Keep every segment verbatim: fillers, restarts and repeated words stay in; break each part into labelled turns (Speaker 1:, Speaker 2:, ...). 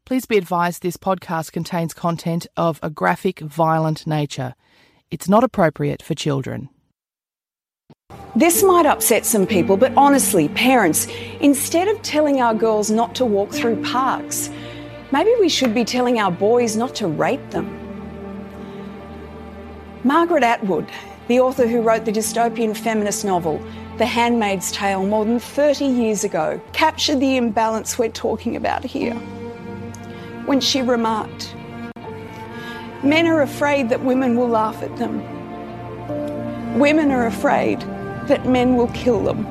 Speaker 1: Please be advised this podcast contains content of a graphic, violent nature. It's not appropriate for children.
Speaker 2: This might upset some people, but honestly, parents, instead of telling our girls not to walk through parks, maybe we should be telling our boys not to rape them. Margaret Atwood, the author who wrote the dystopian feminist novel The Handmaid's Tale more than thirty years ago, captured the imbalance we're talking about here when she remarked, "Men are afraid that women will laugh at them. Women are afraid that men will kill them."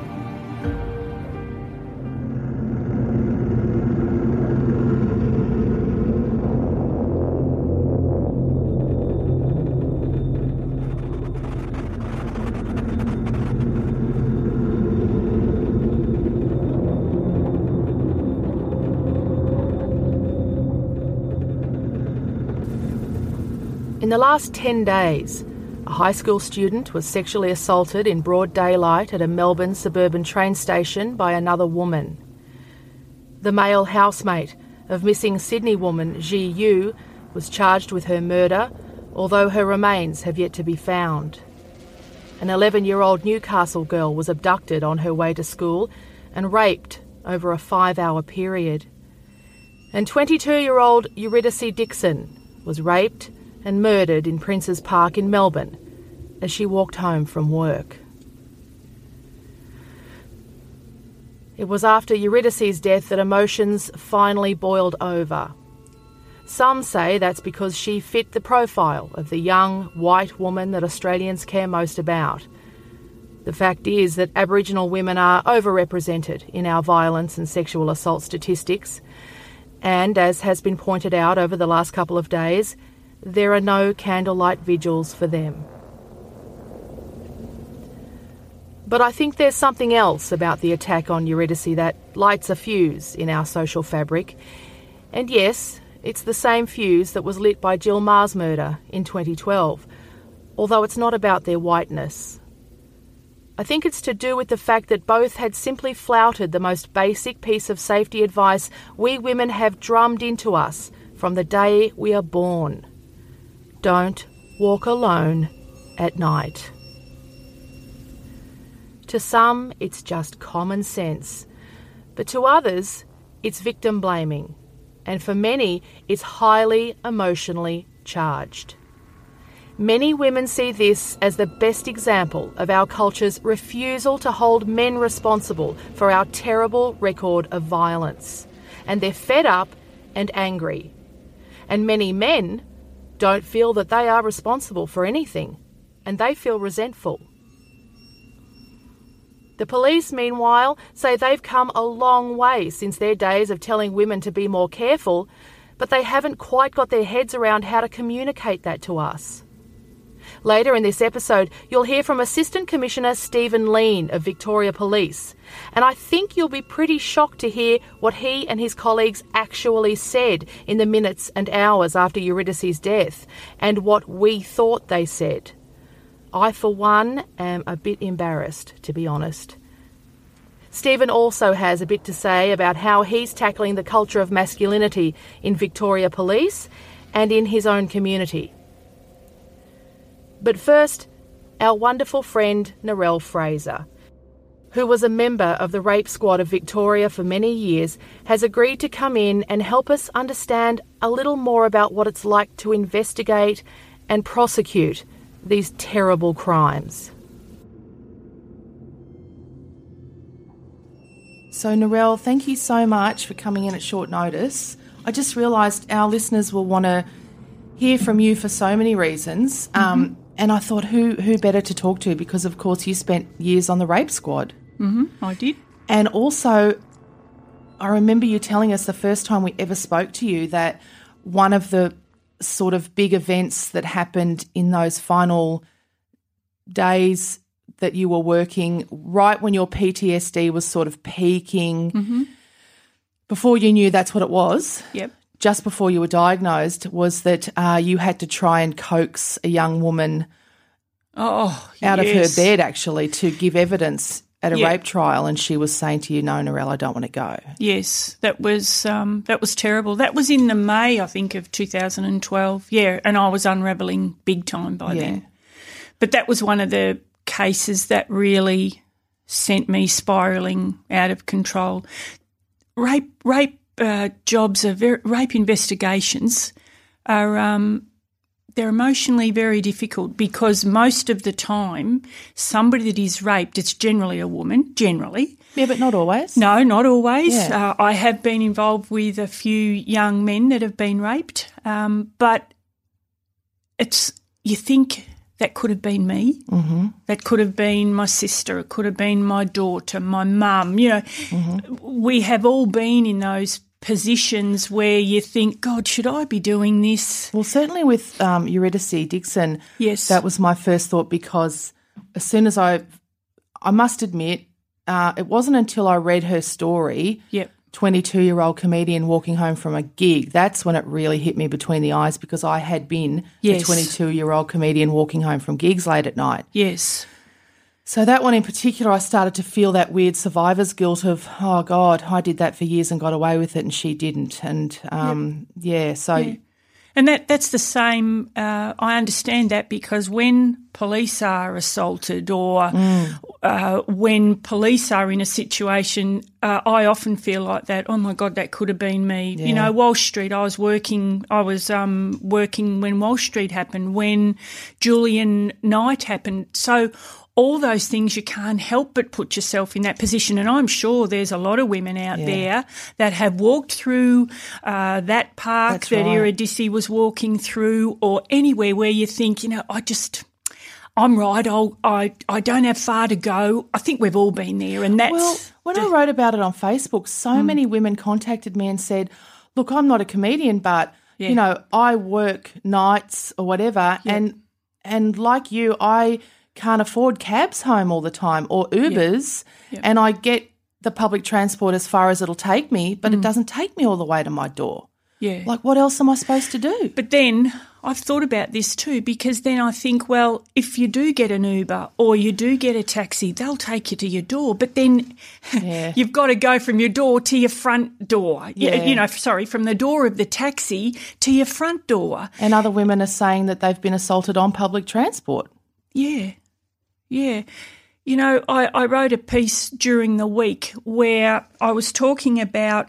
Speaker 1: In the last ten days, a high school student was sexually assaulted in broad daylight at a Melbourne suburban train station by another woman. The male housemate of missing Sydney woman Ji Yu was charged with her murder, although her remains have yet to be found. An eleven-year-old Newcastle girl was abducted on her way to school and raped over a five-hour period. And twenty-two-year-old Eurydice Dixon was raped and murdered in Princes Park in Melbourne as she walked home from work. It was after Eurydice's death that emotions finally boiled over. Some say that's because she fit the profile of the young, white woman that Australians care most about. The fact is that Aboriginal women are overrepresented in our violence and sexual assault statistics, and as has been pointed out over the last couple of days, there are no candlelight vigils for them. But I think there's something else about the attack on Eurydice that lights a fuse in our social fabric. And yes, it's the same fuse that was lit by Jill Maher's murder in twenty twelve, although it's not about their whiteness. I think it's to do with the fact that both had simply flouted the most basic piece of safety advice we women have drummed into us from the day we are born. Don't walk alone at night. To some, it's just common sense, but to others, it's victim blaming, and for many, it's highly emotionally charged. Many women see this as the best example of our culture's refusal to hold men responsible for our terrible record of violence, and they're fed up and angry. And many men don't feel that they are responsible for anything, and they feel resentful. The police, meanwhile, say they've come a long way since their days of telling women to be more careful, but they haven't quite got their heads around how to communicate that to us. Later in this episode, you'll hear from Assistant Commissioner Stephen Lean of Victoria Police, and I think you'll be pretty shocked to hear what he and his colleagues actually said in the minutes and hours after Eurydice's death, and what we thought they said. I, for one, am a bit embarrassed, to be honest. Stephen also has a bit to say about how he's tackling the culture of masculinity in Victoria Police and in his own community. But first, our wonderful friend Narelle Fraser, who was a member of the Rape Squad of Victoria for many years, has agreed to come in and help us understand a little more about what it's like to investigate and prosecute these terrible crimes.
Speaker 3: So Narelle, thank you so much for coming in at short notice. I just realised our listeners will want to hear from you for so many reasons. Mm-hmm. Um, and I thought, who who better to talk to? Because, of course, you spent years on the Rape Squad.
Speaker 4: Mm-hmm, I did.
Speaker 3: And also, I remember you telling us the first time we ever spoke to you that one of the sort of big events that happened in those final days that you were working, right when your P T S D was sort of peaking,
Speaker 4: mm-hmm.
Speaker 3: before you knew that's what it was,
Speaker 4: yep.
Speaker 3: just before you were diagnosed, was that uh, you had to try and coax a young woman
Speaker 4: oh,
Speaker 3: out
Speaker 4: yes.
Speaker 3: of her bed, actually, to give evidence at a
Speaker 4: Yeah.
Speaker 3: rape trial, and she was saying to you, no, Narelle, I don't want to go.
Speaker 4: Yes, that was um, that was terrible. That was in the May, I think, of two thousand twelve. Yeah, and I was unravelling big time by
Speaker 3: Yeah.
Speaker 4: then. But that was one of the cases that really sent me spiralling out of control. Rape, rape uh, jobs are very, rape investigations are um, they're emotionally very difficult because most of the time, somebody that is raped, it's generally a woman, generally.
Speaker 3: Yeah, but not always.
Speaker 4: No, not always.
Speaker 3: Yeah.
Speaker 4: Uh, I have been involved with a few young men that have been raped, um, but it's you think that could have been me. Mm-hmm. That could have been my sister. It could have been my daughter, my mum. You know, mm-hmm. we have all been in those positions where you think, God, should I be doing this?
Speaker 3: Well, certainly with um, Eurydice Dixon,
Speaker 4: Yes.
Speaker 3: that was my first thought because as soon as I, I must admit, uh, it wasn't until I read her story,
Speaker 4: Yep.
Speaker 3: twenty-two-year-old comedian walking home from a gig, that's when it really hit me between the eyes because I had been
Speaker 4: Yes.
Speaker 3: a twenty-two-year-old comedian walking home from gigs late at night.
Speaker 4: Yes.
Speaker 3: So that one in particular, I started to feel that weird survivor's guilt of, oh, God, I did that for years and got away with it and she didn't. And, um, yeah, so...
Speaker 4: Yeah. And that that's the same, uh, I understand that because when police are assaulted or mm. uh, when police are in a situation, uh, I often feel like that, oh, my God, that could have been me.
Speaker 3: Yeah.
Speaker 4: You know, Walsh Street, I was working I was um, working when Walsh Street happened, when Julian Knight happened. So all those things, you can't help but put yourself in that position. And I'm sure there's a lot of women out
Speaker 3: Yeah.
Speaker 4: there that have walked through uh, that park
Speaker 3: That's
Speaker 4: that
Speaker 3: right.
Speaker 4: Eurydice was walking through, or anywhere where you think, you know, I just, I'm right, I'll, I I don't have far to go. I think we've all been there, and that's...
Speaker 3: Well, when I wrote about it on Facebook, so
Speaker 4: Mm.
Speaker 3: many women contacted me and said, look, I'm not a comedian, but,
Speaker 4: Yeah.
Speaker 3: you know, I work nights or whatever, and and like you, I can't afford cabs home all the time or Ubers,
Speaker 4: Yeah.
Speaker 3: and I get the public transport as far as it'll take me, but it doesn't take me all the way to my door.
Speaker 4: Yeah.
Speaker 3: Like, what else am I supposed to do?
Speaker 4: But then I've thought about this too, because then I think, well, if you do get an Uber or you do get a taxi, they'll take you to your door. But then
Speaker 3: Yeah.
Speaker 4: you've got to go from your door to your front door. You-
Speaker 3: Yeah.
Speaker 4: You know, sorry, from the door of the taxi to your front door.
Speaker 3: And other women are saying that they've been assaulted on public transport.
Speaker 4: Yeah, yeah. You know, I, I wrote a piece during the week where I was talking about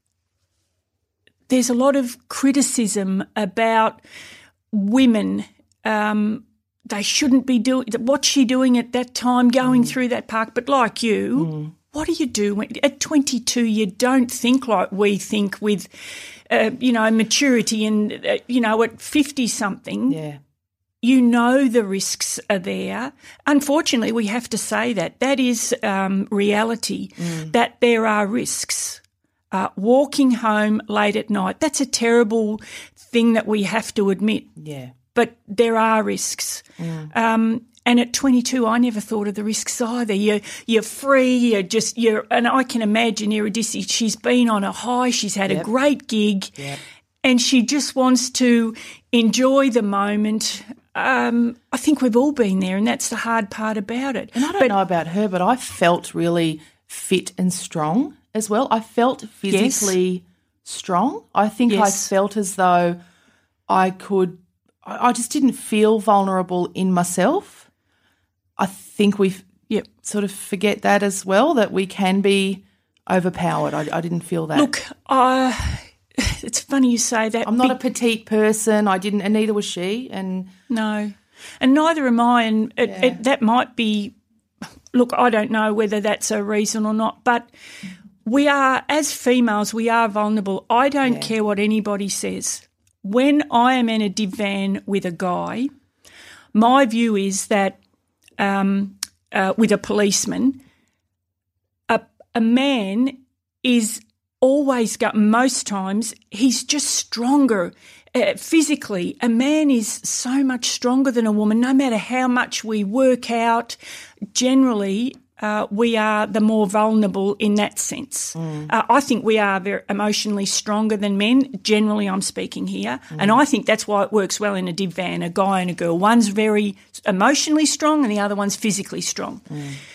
Speaker 4: there's a lot of criticism about women. Um, they shouldn't be doing, what's she doing at that time going mm. through that park? But like you, mm. what do you do? When, at twenty-two, you don't think like we think with, uh, you know, maturity and, uh, you know, at fifty-something.
Speaker 3: Yeah.
Speaker 4: You know the risks are there. Unfortunately, we have to say that. That is um, reality, mm. that there are risks. Uh, walking home late at night, that's a terrible thing that we have to admit.
Speaker 3: Yeah.
Speaker 4: But there are risks. Mm. Um, and at twenty-two, I never thought of the risks either. You're, you're free, you're just, you're, and I can imagine Eurydice, she's been on a high, she's had
Speaker 3: yep.
Speaker 4: a great gig,
Speaker 3: yep.
Speaker 4: and she just wants to enjoy the moment. Um, I think we've all been there, and that's the hard part about it.
Speaker 3: And I don't
Speaker 4: but,
Speaker 3: know about her, but I felt really fit and strong as well. I felt physically yes. strong. I think
Speaker 4: yes.
Speaker 3: I felt as though I could – I just didn't feel vulnerable in myself. I think we
Speaker 4: yep.
Speaker 3: sort of forget that as well, that we can be overpowered. I, I didn't feel that.
Speaker 4: Look, uh, it's funny you say that.
Speaker 3: I'm not Be- a petite person. I didn't – and neither was she. And
Speaker 4: No, and neither am I, and it,
Speaker 3: yeah.
Speaker 4: it, that might be – look, I don't know whether that's a reason or not, but we are – as females, we are vulnerable. I don't
Speaker 3: yeah.
Speaker 4: care what anybody says. When I am in a divan with a guy, my view is that um, uh, with a policeman, a, a man is always got – most times he's just stronger. Uh, physically, a man is so much stronger than a woman, no matter how much we work out. Generally, uh, we are the more vulnerable in that sense. Mm. Uh, I think we are very emotionally stronger than men. Generally, I'm speaking here. Mm. And I think that's why it works well in a divan, a guy and a girl. One's very emotionally strong and the other one's physically strong. Mm.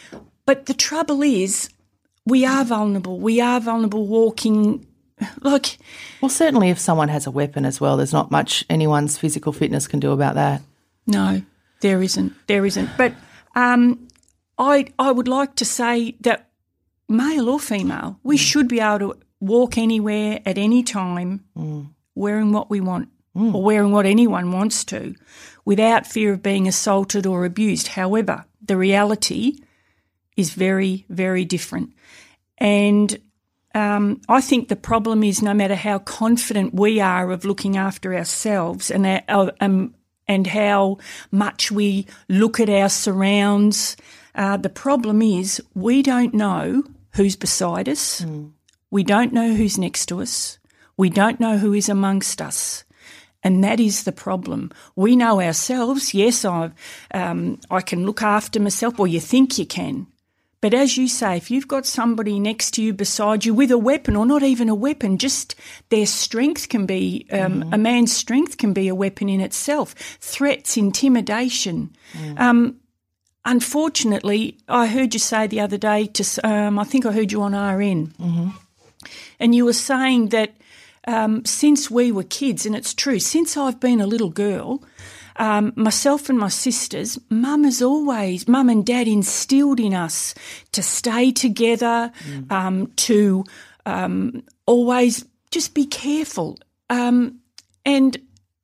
Speaker 4: but the trouble is we are vulnerable. We are vulnerable walking like...
Speaker 3: Well, certainly if someone has a weapon as well, there's not much anyone's physical fitness can do about that.
Speaker 4: No, there isn't. There isn't. But um, I I would like to say that male or female, we mm. should be able to walk anywhere at any time mm. wearing what we want mm. or wearing what anyone wants to without fear of being assaulted or abused. However, the reality is very, very different. And um, I think the problem is no matter how confident we are of looking after ourselves and our, um, and how much we look at our surrounds, uh, the problem is we don't know who's beside us. Mm. We don't know who's next to us. We don't know who is amongst us. And that is the problem. We know ourselves. Yes, I, um, I can look after myself, or you think you can. But as you say, if you've got somebody next to you, beside you, with a weapon, or not even a weapon, just their strength can be, um, mm. a man's strength can be a weapon in itself. Threats, intimidation. Mm. Um, unfortunately, I heard you say the other day, to um, I think I heard you on R N, mm-hmm. and you were saying that um, since we were kids, and it's true, since I've been a little girl, Um, myself and my sisters, mum has always, mum and dad instilled in us to stay together, mm. um, to um, always just be careful. Um, and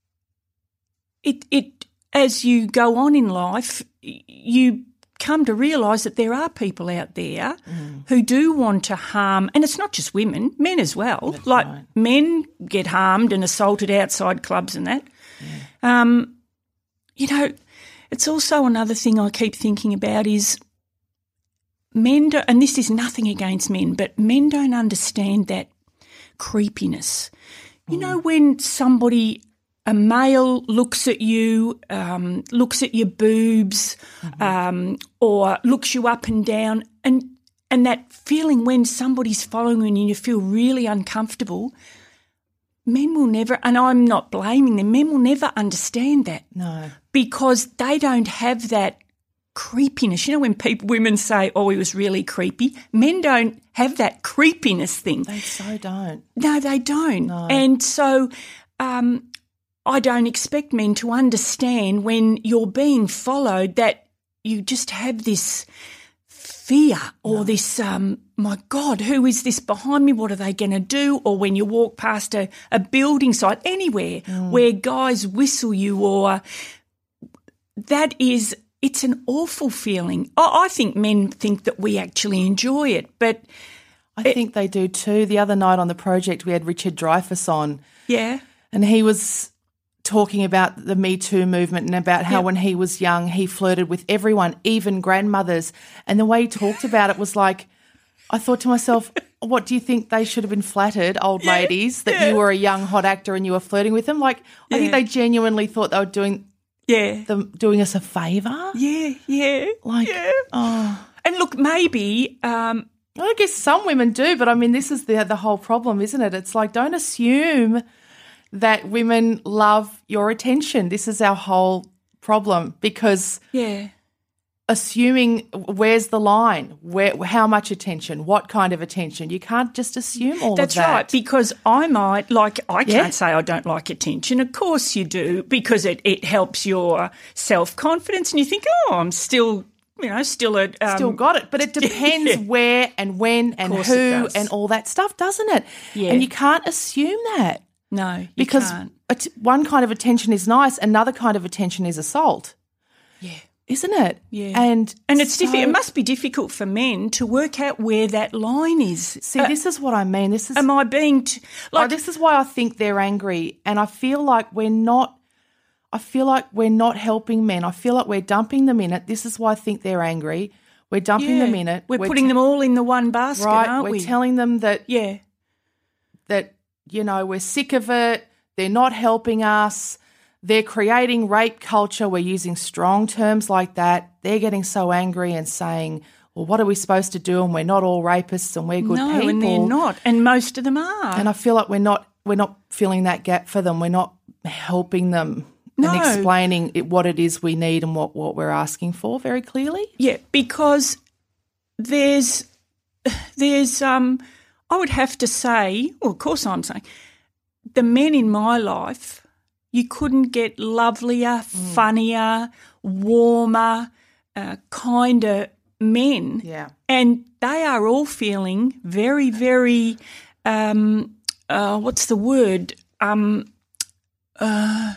Speaker 4: it, it, as you go on in life, you come to realise that there are people out there mm. who do want to harm, and it's not just women, men as well. That's like right. Men get harmed and assaulted outside clubs and that. Yeah. Um, You know, it's also another thing I keep thinking about is men, do, and this is nothing against men, but men don't understand that creepiness. Mm. You know, when somebody, a male looks at you, um, looks at your boobs, mm-hmm. um, or looks you up and down, and and that feeling when somebody's following you and you feel really uncomfortable, men will never, and I'm not blaming them, men will never understand that.
Speaker 3: No.
Speaker 4: Because they don't have that creepiness. You know when people, women say, oh, he was really creepy, men don't have that creepiness thing.
Speaker 3: They so don't.
Speaker 4: No, they don't.
Speaker 3: No.
Speaker 4: And so um, I don't expect men to understand when you're being followed that you just have this fear or no. this, um, my God, who is this behind me? What are they going to do? Or when you walk past a, a building site, anywhere mm. where guys whistle you, or that is, it's an awful feeling. I, I think men think that we actually enjoy it, but
Speaker 3: I it, think they do too. The other night on the project, we had Richard Dreyfuss on.
Speaker 4: Yeah.
Speaker 3: And he was talking about the Me Too movement and about how yep. when he was young, he flirted with everyone, even grandmothers. And the way he talked about it was like, I thought to myself, what do you think they should have been flattered, old yeah, ladies, that yeah. you were a young hot actor and you were flirting with them? Like, yeah. I think they genuinely thought they were doing yeah. them doing us a favour.
Speaker 4: Yeah, yeah.
Speaker 3: Like,
Speaker 4: yeah.
Speaker 3: oh.
Speaker 4: And look, maybe um,
Speaker 3: I guess some women do, but I mean, this is the the whole problem, isn't it? It's like, don't assume that women love your attention. This is our whole problem, because
Speaker 4: yeah.
Speaker 3: assuming, where's the line? Where, how much attention? What kind of attention? You can't just assume all
Speaker 4: That's
Speaker 3: of that.
Speaker 4: That's right, because I might, like, I can't yeah. say I don't like attention. Of course you do, because it, it helps your self-confidence and you think, oh, I'm still, you know, still a... Um,
Speaker 3: still got it. But it depends yeah. where and when and who and all that stuff, doesn't it?
Speaker 4: Yeah.
Speaker 3: And you can't assume that.
Speaker 4: No, you
Speaker 3: because
Speaker 4: can't.
Speaker 3: Because one kind of attention is nice, another kind of attention is assault.
Speaker 4: Yeah.
Speaker 3: Isn't it?
Speaker 4: Yeah.
Speaker 3: And
Speaker 4: and it's
Speaker 3: so,
Speaker 4: diffi- it must be difficult for men to work out where that line is.
Speaker 3: See,
Speaker 4: uh,
Speaker 3: this is what I mean. This is
Speaker 4: Am I being t- like
Speaker 3: oh, this is why I think they're angry, and I feel like we're not I feel like we're not helping men. I feel like we're dumping them in it. This is why I think they're angry. We're dumping
Speaker 4: yeah.
Speaker 3: them in it.
Speaker 4: We're, we're putting t- them all in the one basket,
Speaker 3: right,
Speaker 4: aren't
Speaker 3: we're
Speaker 4: we?
Speaker 3: We're telling them that
Speaker 4: yeah.
Speaker 3: that you know, we're sick of it. They're not helping us. They're creating rape culture. We're using strong terms like that. They're getting so angry and saying, well, what are we supposed to do? And we're not all rapists and we're good
Speaker 4: no,
Speaker 3: people.
Speaker 4: No, and they're not. And most of them are.
Speaker 3: And I feel like we're not we're not filling that gap for them. We're not helping them
Speaker 4: no.
Speaker 3: and explaining it, what it is we need and what, what we're asking for very clearly.
Speaker 4: Yeah, because there's, there's, um, I would have to say, well, of course I'm saying, the men in my life, you couldn't get lovelier, mm. funnier, warmer, uh, kinder men.
Speaker 3: Yeah.
Speaker 4: And they are all feeling very, very, um, uh, what's the word? Um, uh,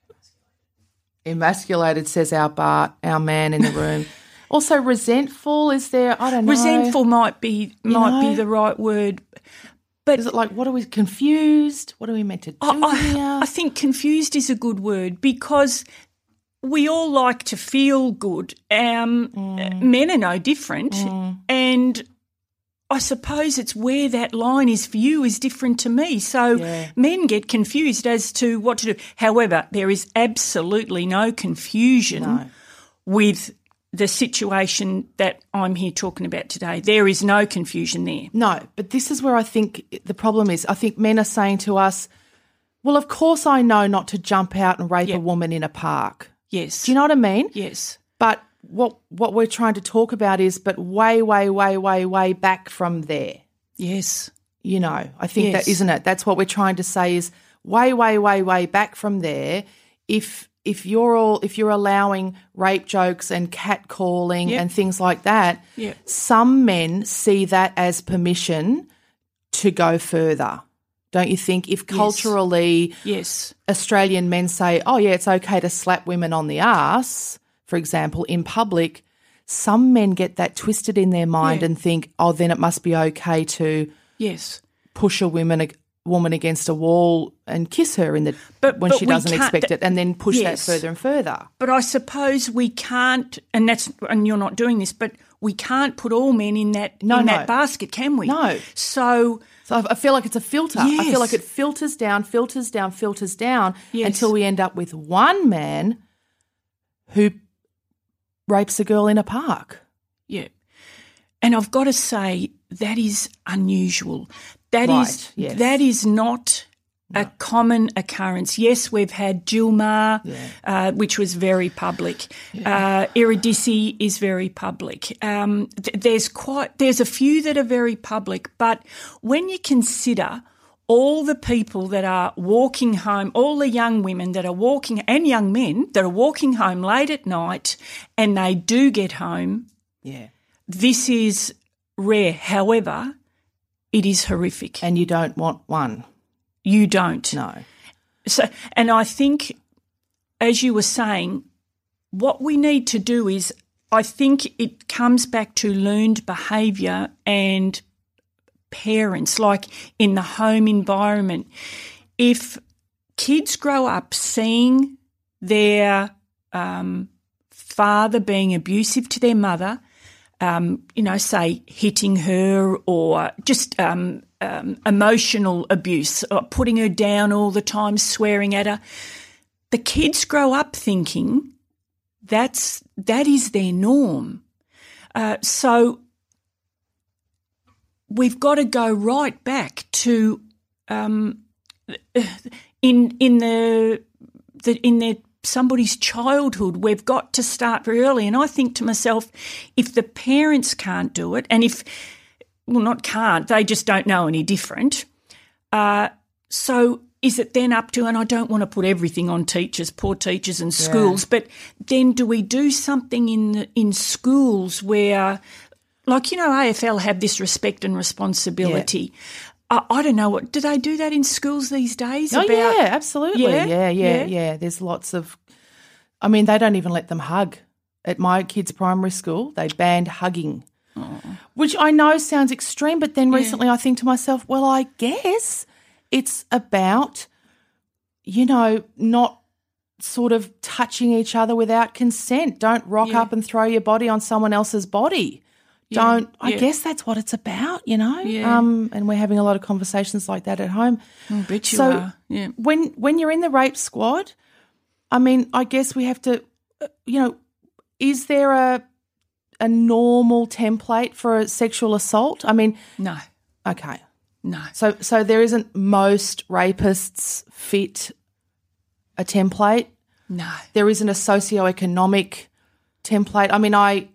Speaker 3: Emasculated, says our Bart, our man in the room. Also resentful, is there? I don't know.
Speaker 4: Resentful might be might
Speaker 3: know?
Speaker 4: be the right word. But
Speaker 3: is it like, what are we, confused? What are we meant to do
Speaker 4: I,
Speaker 3: here?
Speaker 4: I, I think confused is a good word because we all like to feel good. Um, mm. Men are no different. Mm. And I suppose it's where that line is for you is different to me. So
Speaker 3: yeah.
Speaker 4: men get confused as to what to do. However, there is absolutely no confusion
Speaker 3: no.
Speaker 4: with the situation that I'm here talking about today. There is no confusion there.
Speaker 3: No, but this is where I think the problem is. I think men are saying to us, well, of course I know not to jump out and rape
Speaker 4: yep.
Speaker 3: a woman in a park.
Speaker 4: Yes.
Speaker 3: Do you know what I mean?
Speaker 4: Yes.
Speaker 3: But what what we're trying to talk about is but way, way, way, way, way back from there.
Speaker 4: Yes.
Speaker 3: You know, I think
Speaker 4: yes.
Speaker 3: that, isn't it? That's what we're trying to say is way, way, way, way back from there. If if you're all if you're allowing rape jokes and catcalling
Speaker 4: yep.
Speaker 3: and things like that,
Speaker 4: yep.
Speaker 3: some men see that as permission to go further. Don't you think? If culturally
Speaker 4: yes.
Speaker 3: Australian men say, oh, yeah, it's okay to slap women on the arse, for example, in public, some men get that twisted in their mind
Speaker 4: yeah.
Speaker 3: and think, oh, then it must be okay to
Speaker 4: yes.
Speaker 3: push a woman a woman against a wall and kiss her in the
Speaker 4: but,
Speaker 3: when
Speaker 4: but
Speaker 3: she doesn't expect
Speaker 4: th-
Speaker 3: it and then push
Speaker 4: yes.
Speaker 3: that further and further.
Speaker 4: But I suppose we can't, and that's and you're not doing this, but we can't put all men in that
Speaker 3: no,
Speaker 4: in
Speaker 3: no.
Speaker 4: that basket, can we?
Speaker 3: No.
Speaker 4: So
Speaker 3: So I feel like it's a filter.
Speaker 4: Yes.
Speaker 3: I feel like it filters down, filters down, filters down
Speaker 4: yes.
Speaker 3: until we end up with one man who rapes a girl in a park.
Speaker 4: Yeah. And I've got to say that is unusual. That
Speaker 3: right.
Speaker 4: is
Speaker 3: yes.
Speaker 4: that is not
Speaker 3: no.
Speaker 4: a common occurrence. Yes, we've had Gilmar,
Speaker 3: yeah.
Speaker 4: uh, which was very public.
Speaker 3: Yeah.
Speaker 4: Uh, Eurydice is very public. Um, th- there's quite there's a few that are very public, but when you consider all the people that are walking home, all the young women that are walking and young men that are walking home late at night, and they do get home,
Speaker 3: yeah,
Speaker 4: this is rare. However, it is horrific.
Speaker 3: And you don't want one.
Speaker 4: You don't.
Speaker 3: No.
Speaker 4: So, and I think, as you were saying, what we need to do is, I think it comes back to learned behaviour and parents, like in the home environment. If kids grow up seeing their um, father being abusive to their mother, um, you know, say hitting her or just um, um, emotional abuse, or putting her down all the time, swearing at her, the kids grow up thinking that's that is their norm. Uh, so we've got to go right back to um, in in the, the in their somebody's childhood. We've got to start very early. And I think to myself, if the parents can't do it, and if well, not can't, they just don't know any different. Uh, so is it then up to? And I don't want to put everything on teachers, poor teachers and schools, yeah. but then do we do something in the, in schools where? Like, you know, A F L have this respect and responsibility. Yeah. I, I don't know, what do they do that in schools these days?
Speaker 3: Oh,
Speaker 4: about,
Speaker 3: yeah, absolutely.
Speaker 4: Yeah?
Speaker 3: Yeah, yeah,
Speaker 4: Yeah.
Speaker 3: yeah. There's lots of – I mean, they don't even let them hug. At my kids' primary school, they banned hugging, oh. which I know sounds extreme, but then recently yeah. I think to myself, well, I guess it's about, you know, not sort of touching each other without consent. Don't rock
Speaker 4: yeah.
Speaker 3: up and throw your body on someone else's body. Don't
Speaker 4: yeah,
Speaker 3: I
Speaker 4: yeah.
Speaker 3: guess that's what it's about, you know?
Speaker 4: Yeah.
Speaker 3: Um, and we're having a lot of conversations like that at home.
Speaker 4: I bet you
Speaker 3: so
Speaker 4: are. Yeah.
Speaker 3: when when you're in the rape squad, I mean, I guess we have to, uh, you know, is there a a normal template for a sexual assault? I mean,
Speaker 4: no.
Speaker 3: Okay.
Speaker 4: No.
Speaker 3: So so there isn't most rapists fit a template?
Speaker 4: No.
Speaker 3: There isn't a socioeconomic template. I mean, I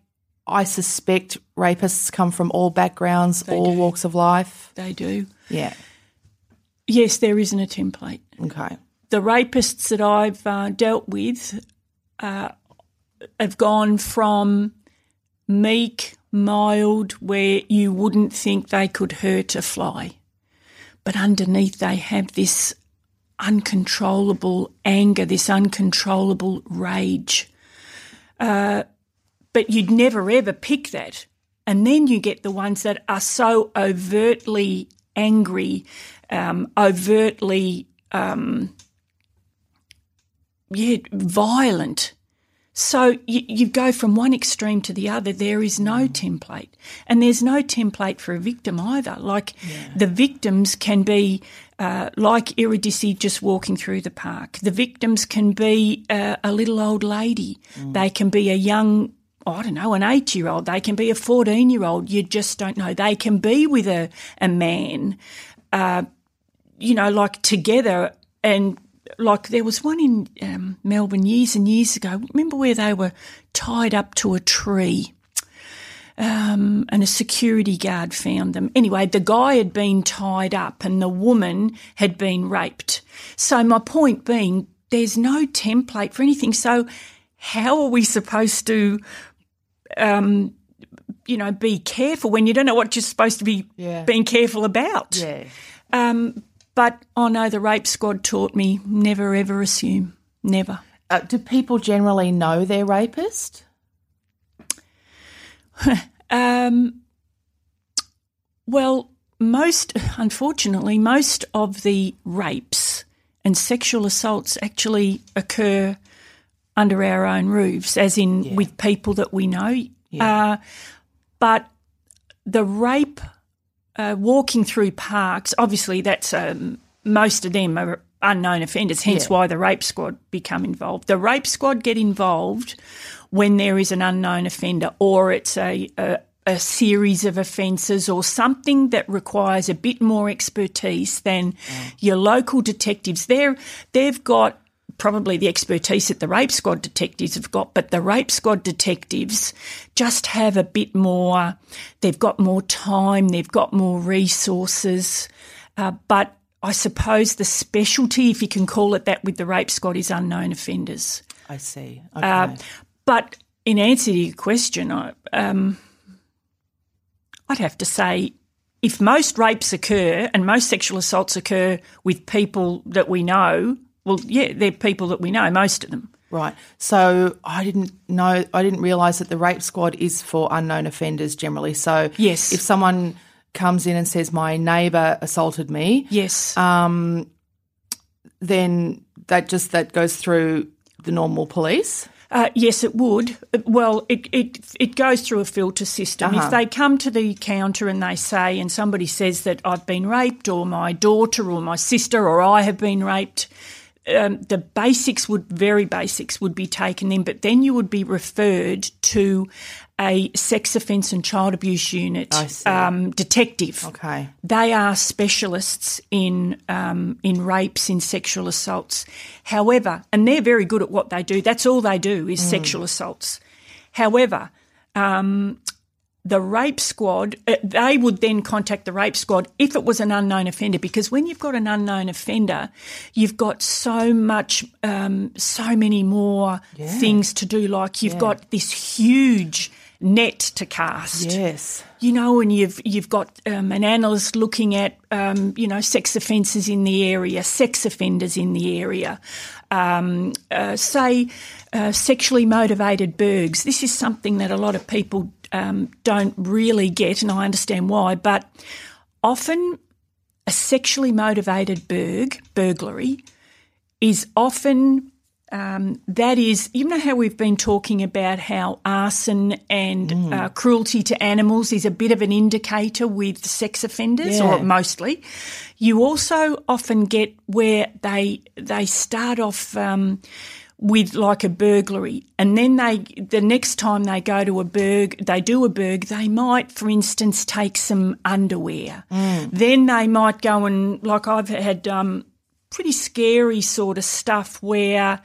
Speaker 3: I suspect rapists come from all backgrounds,
Speaker 4: They
Speaker 3: all
Speaker 4: do.
Speaker 3: walks of life.
Speaker 4: They do.
Speaker 3: Yeah.
Speaker 4: Yes, there isn't a template.
Speaker 3: Okay.
Speaker 4: The rapists that I've uh, dealt with uh, have gone from meek, mild, where you wouldn't think they could hurt a fly, but underneath they have this uncontrollable anger, this uncontrollable rage. Uh, but you'd never ever pick that. And then you get the ones that are so overtly angry, um, overtly, um, yeah, violent. So you, you go from one extreme to the other. There is no template. And there's no template for a victim either. Like yeah. the victims can be uh, like Eurydice just walking through the park. The victims can be uh, a little old lady. Mm. They can be a young, I don't know, an eight-year-old. They can be a fourteen-year-old. You just don't know. They can be with a, a man, uh, you know, like together and like there was one in um, Melbourne years and years ago. Remember where they were tied up to a tree um, and a security guard found them. Anyway, the guy had been tied up and the woman had been raped. So my point being, there's no template for anything. So how are we supposed to, um, you know, be careful when you don't know what you're supposed to be
Speaker 3: yeah.
Speaker 4: being careful about?
Speaker 3: Yeah.
Speaker 4: Um, But I know the rape squad taught me never, ever assume. Never.
Speaker 3: Uh, do people generally know their rapist?
Speaker 4: um, well, most, unfortunately, most of the rapes and sexual assaults actually occur under our own roofs, as in yeah. with people that we know. Yeah. Uh, but the rape... Uh, walking through parks, obviously that's um, most of them are unknown offenders, hence yeah. why the rape squad become involved. The rape squad get involved when there is an unknown offender or it's a, a, a series of offences or something that requires a bit more expertise than mm. your local detectives. They're, they've got probably the expertise that the rape squad detectives have got, but the rape squad detectives just have a bit more, they've got more time, they've got more resources. Uh, but I suppose the specialty, if you can call it that, with the rape squad is unknown offenders.
Speaker 3: I see. Okay.
Speaker 4: Uh, but in answer to your question, I, um, I'd have to say if most rapes occur and most sexual assaults occur with people that we know, well, yeah, they're people that we know, most of them.
Speaker 3: Right. So I didn't know, I didn't realise that the rape squad is for unknown offenders generally. So
Speaker 4: yes.
Speaker 3: if someone comes in and says, my neighbour assaulted me,
Speaker 4: yes,
Speaker 3: um, then that just that goes through the normal police?
Speaker 4: Uh, yes, it would. Well, it, it it goes through a filter system.
Speaker 3: Uh-huh.
Speaker 4: If they come to the counter and they say, and somebody says that I've been raped or my daughter or my sister or I have been raped, Um, the basics would, very basics would be taken in, but then you would be referred to a sex offence and child abuse unit um, detective.
Speaker 3: Okay.
Speaker 4: They are specialists in um, in rapes, in sexual assaults. However, and they're very good at what they do. That's all they do is mm. sexual assaults. However, um, the rape squad, uh, they would then contact the rape squad if it was an unknown offender, because when you've got an unknown offender, you've got so much, um, so many more
Speaker 3: yeah.
Speaker 4: things to do. Like you've
Speaker 3: yeah.
Speaker 4: got this huge net to cast.
Speaker 3: Yes.
Speaker 4: You know, and you've you've got um, an analyst looking at, um, you know, sex offences in the area, sex offenders in the area, um, uh, say uh, sexually motivated burgs. This is something that a lot of people um, don't really get, and I understand why, but often a sexually motivated burg, burglary, is often... Um, that is, you know how we've been talking about how arson and mm. uh, cruelty to animals is a bit of an indicator with sex offenders,
Speaker 3: yeah.
Speaker 4: or mostly. You also often get where they they start off um, with like a burglary, and then they the next time they go to a burg, they do a burg, they might, for instance, take some underwear.
Speaker 3: Mm.
Speaker 4: Then they might go and, like I've had... Um, pretty scary sort of stuff where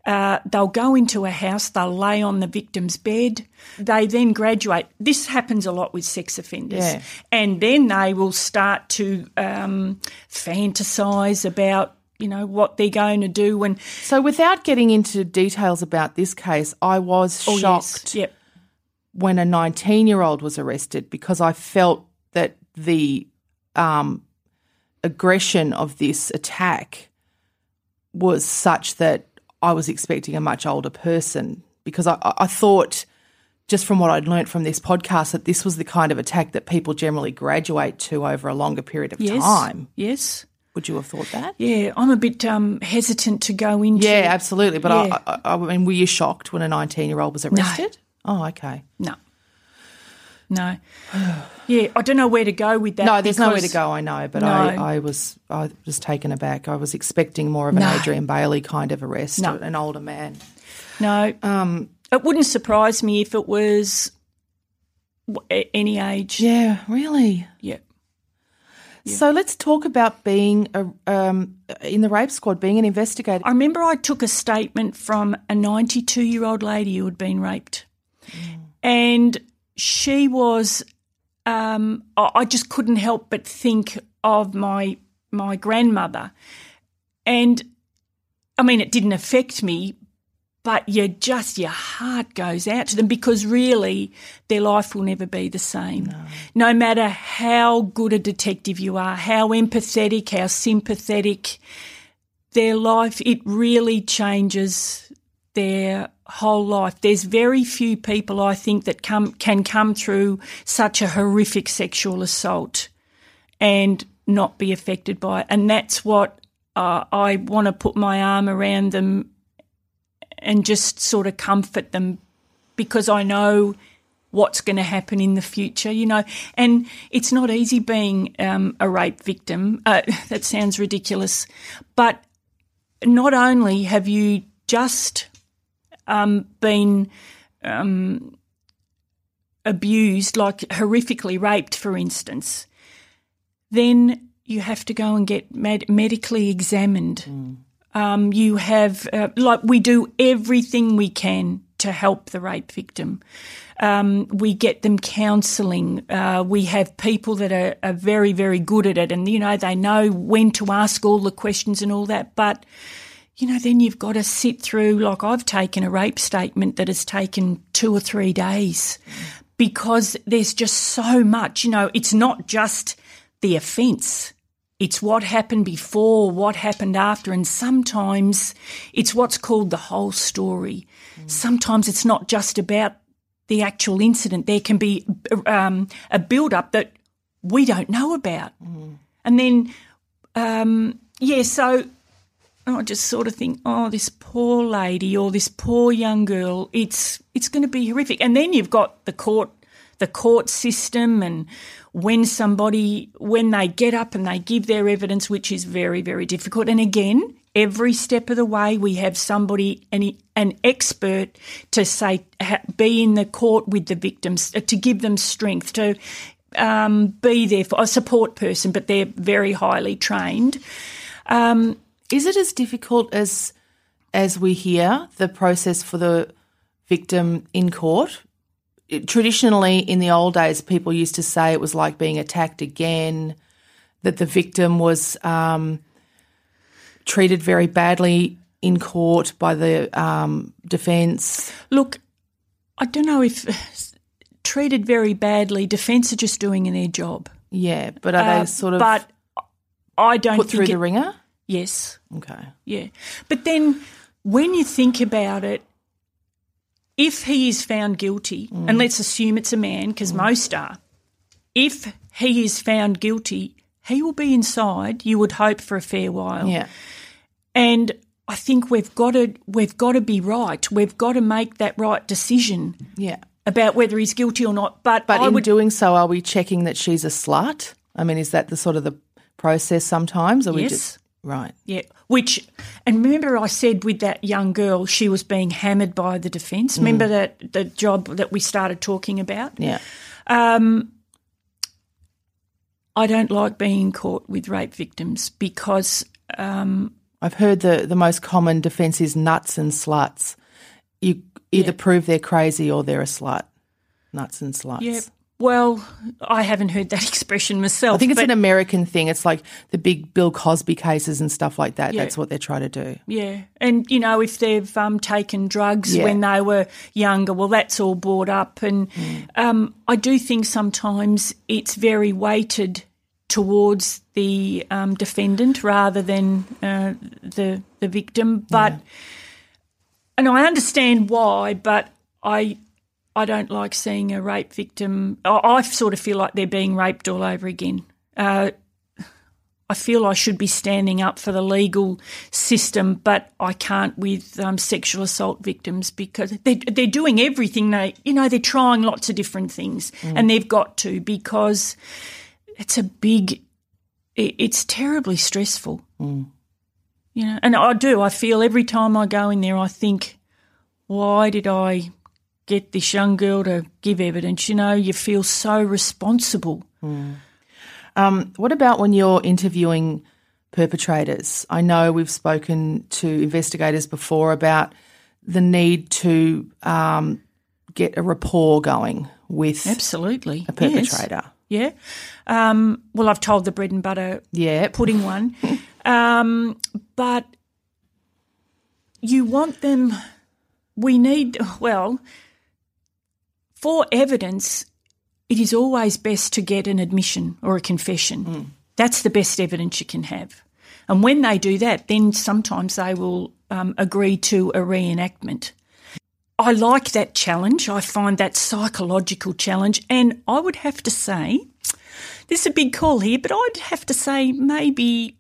Speaker 4: Uh, they'll go into a house, they'll lay on the victim's bed, they then graduate. This happens a lot with sex offenders.
Speaker 3: Yeah.
Speaker 4: And then they will start to um, fantasise about, you know, what they're going to do when...
Speaker 3: So without getting into details about this case, I was
Speaker 4: Oh,
Speaker 3: shocked
Speaker 4: yes. Yep.
Speaker 3: when a nineteen-year-old was arrested because I felt that the um, aggression of this attack was such that I was expecting a much older person because I, I thought, just from what I'd learnt from this podcast, that this was the kind of attack that people generally graduate to over a longer period of
Speaker 4: Yes.
Speaker 3: time.
Speaker 4: Yes.
Speaker 3: Would you have thought that?
Speaker 4: Yeah, I'm a bit um, hesitant to go into...
Speaker 3: Yeah, absolutely. But
Speaker 4: Yeah.
Speaker 3: I, I, I mean, were you shocked when a nineteen-year-old was arrested? Oh, okay.
Speaker 4: No. No. Yeah, I don't know where to go with that.
Speaker 3: No, there's nowhere to
Speaker 4: because-
Speaker 3: go, I know, but
Speaker 4: No.
Speaker 3: I, I was I was taken aback. I was expecting more of an
Speaker 4: No.
Speaker 3: Adrian Bailey kind of arrest,
Speaker 4: No.
Speaker 3: an older man.
Speaker 4: No.
Speaker 3: Um,
Speaker 4: It wouldn't surprise me if it was w- a- any age.
Speaker 3: yeah, really.
Speaker 4: Yeah.
Speaker 3: So let's talk about being a, um, in the rape squad, being an investigator.
Speaker 4: I remember I took a statement from a ninety-two-year-old lady who had been raped. And she was, um, I I just couldn't help but think of my my grandmother. And, I mean, it didn't affect me, but you just, your heart goes out to them because really their life will never be the same. No. no matter how good a detective you are, how empathetic, how sympathetic, their life, it really changes their whole life. There's very few people, I think, that come can come through such a horrific sexual assault and not be affected by it. And that's what uh, I want to put my arm around them and just sort of comfort them because I know what's going to happen in the future, you know. And it's not easy being um, a rape victim. Uh, that sounds ridiculous. But not only have you just um, been um, abused, like horrifically raped, for instance, then you have to go and get med- medically examined. Mm. Um, you have, uh, like we do everything we can to help the rape victim. Um, we get them counselling. Uh, we have people that are, are very, very good at it and, you know, they know when to ask all the questions and all that. But, you know, then you've got to sit through, like I've taken a rape statement that has taken two or three days because there's just so much, you know, it's not just the offence. It's what happened before, what happened after, and sometimes it's what's called the whole story. Mm. Sometimes it's not just about the actual incident. There can be um, a build-up that we don't know about. Mm. And then, um, yeah, so I just sort of think, oh, this poor lady or this poor young girl, it's it's going to be horrific. And then you've got the court, the court system and when somebody, when they get up and they give their evidence, which is very, very difficult. And again, every step of the way we have somebody, an, an expert to say, ha, be in the court with the victims, to give them strength, to um, be there for a support person, but they're very highly trained. Um,
Speaker 3: is it as difficult as as we hear the process for the victim in court? Traditionally, in the old days, people used to say it was like being attacked again, that the victim was um, treated very badly in court by the um, defence.
Speaker 4: Look, I don't know if treated very badly, defence are just doing their job.
Speaker 3: Yeah, but are
Speaker 4: uh,
Speaker 3: they sort of
Speaker 4: but I don't
Speaker 3: put
Speaker 4: think
Speaker 3: through
Speaker 4: it,
Speaker 3: the ringer?
Speaker 4: Yes.
Speaker 3: Okay.
Speaker 4: Yeah. But then when you think about it, if he is found guilty, mm. and let's assume it's a man because mm. most are, if he is found guilty, he will be inside, you would hope, for a fair while.
Speaker 3: Yeah.
Speaker 4: And I think we've got to we've got to be right. We've got to make that right decision.
Speaker 3: Yeah.
Speaker 4: About whether he's guilty or not. But
Speaker 3: But
Speaker 4: I
Speaker 3: in
Speaker 4: would,
Speaker 3: doing so, are we checking that she's a slut? I mean, is that the sort of the process sometimes? Or
Speaker 4: yes.
Speaker 3: we just right.
Speaker 4: Yeah. Which, and remember I said with that young girl, she was being hammered by the defence. Mm. Remember that the job that we started talking about?
Speaker 3: Yeah.
Speaker 4: Um, I don't like being in court with rape victims because um,
Speaker 3: I've heard the, the most common defence is nuts and sluts. You either
Speaker 4: Yeah.
Speaker 3: prove they're crazy or they're a slut. Nuts and sluts.
Speaker 4: Yeah. Well, I haven't heard that expression myself.
Speaker 3: I think it's
Speaker 4: but
Speaker 3: an American thing. It's like the big Bill Cosby cases and stuff like that.
Speaker 4: Yeah.
Speaker 3: That's what they're trying to do.
Speaker 4: Yeah, and, you know, if they've um, taken drugs
Speaker 3: Yeah.
Speaker 4: when they were younger, well, that's all brought up. And
Speaker 3: Mm.
Speaker 4: um, I do think sometimes it's very weighted towards the um, defendant rather than uh, the the victim. But, and I understand why, but I I don't like seeing a rape victim. I, I sort of feel like they're being raped all over again. Uh, I feel I should be standing up for the legal system, but I can't with um, sexual assault victims because they're, they're doing everything they, you know, they're trying lots of different things and they've got to because it's a big, it, it's terribly stressful.
Speaker 3: Mm.
Speaker 4: You know, and I do, I feel every time I go in there, I think, why did I get this young girl to give evidence? You know, you feel so responsible.
Speaker 3: Mm. Um, what about when you're interviewing perpetrators? I know we've spoken to investigators before about the need to um, get a rapport going with
Speaker 4: Absolutely.
Speaker 3: a perpetrator.
Speaker 4: Yes. Yeah. Um, well, I've told the bread and butter
Speaker 3: Yeah.
Speaker 4: pudding one. um, but you want them, we need, well, for evidence, it is always best to get an admission or a confession. Mm. That's the best evidence you can have. And when they do that, then sometimes they will um, agree to a reenactment. I like that challenge. I find that psychological challenge. And I would have to say, this is a big call here, but I'd have to say maybe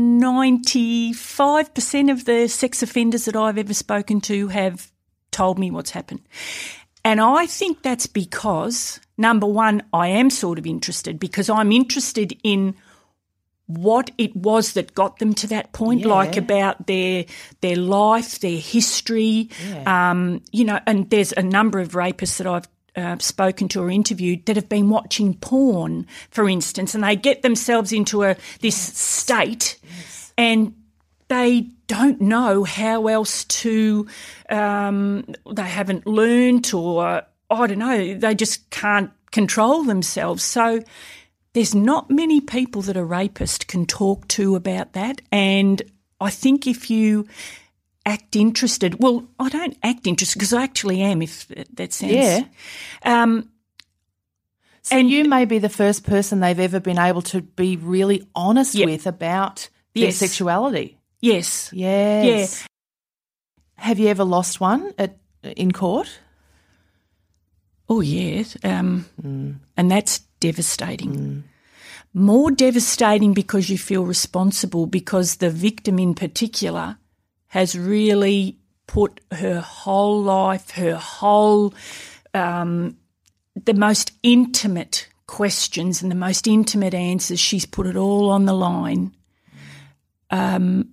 Speaker 4: ninety-five percent of the sex offenders that I've ever spoken to have told me what's happened. And I think that's because, number one, I am sort of interested because I'm interested in what it was that got them to that point,
Speaker 3: Yeah.
Speaker 4: like about their their life, their history,
Speaker 3: Yeah.
Speaker 4: um, you know, and there's a number of rapists that I've uh, spoken to or interviewed that have been watching porn, for instance, and they get themselves into a this yes. state yes. and they don't know how else to, um, they haven't learnt or, I don't know, they just can't control themselves. So there's not many people that a rapist can talk to about that. And I think if you act interested, well, I don't act interested because I actually am, if that sounds.
Speaker 3: Yeah.
Speaker 4: Um,
Speaker 3: so and you may be the first person they've ever been able to be really honest
Speaker 4: yep.
Speaker 3: with about their
Speaker 4: yes.
Speaker 3: sexuality.
Speaker 4: Yes.
Speaker 3: Yes.
Speaker 4: Yeah.
Speaker 3: Have you ever lost one at in court?
Speaker 4: Oh, yes. Um,
Speaker 3: mm.
Speaker 4: And that's devastating.
Speaker 3: Mm.
Speaker 4: More devastating because you feel responsible because the victim in particular has really put her whole life, her whole, um, the most intimate questions and the most intimate answers, she's put it all on the line. Um,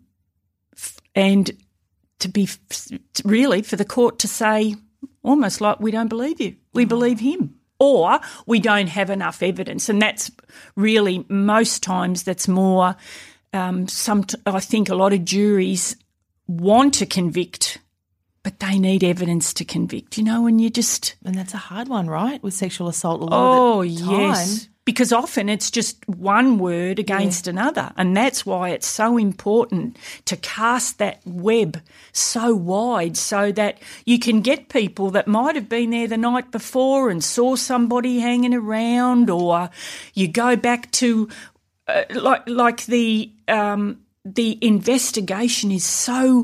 Speaker 4: and to be really for the court to say almost like we don't believe you, we believe him, or we don't have enough evidence. And that's really most times that's more um, some. I think a lot of juries want to convict, but they need evidence to convict, you know, and you just...
Speaker 3: And that's a hard one, right, with sexual assault a lot
Speaker 4: oh,
Speaker 3: of the time.
Speaker 4: Yes, because often it's just one word against yeah. another, and that's why it's so important to cast that web so wide so that you can get people that might have been there the night before and saw somebody hanging around, or you go back to uh, like like the um, the investigation is so.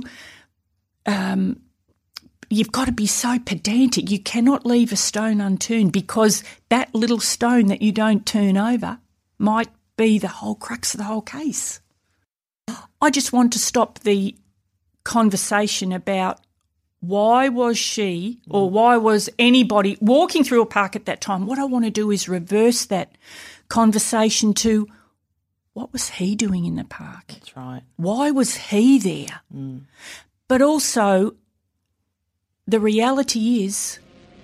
Speaker 4: Um, You've got to be so pedantic. You cannot leave a stone unturned because that little stone that you don't turn over might be the whole crux of the whole case. I just want to stop the conversation about why was she or why was anybody walking through a park at that time. What I want to do is reverse that conversation to what was he doing in the park?
Speaker 3: That's right.
Speaker 4: Why was he there?
Speaker 3: Mm.
Speaker 4: But also... the reality is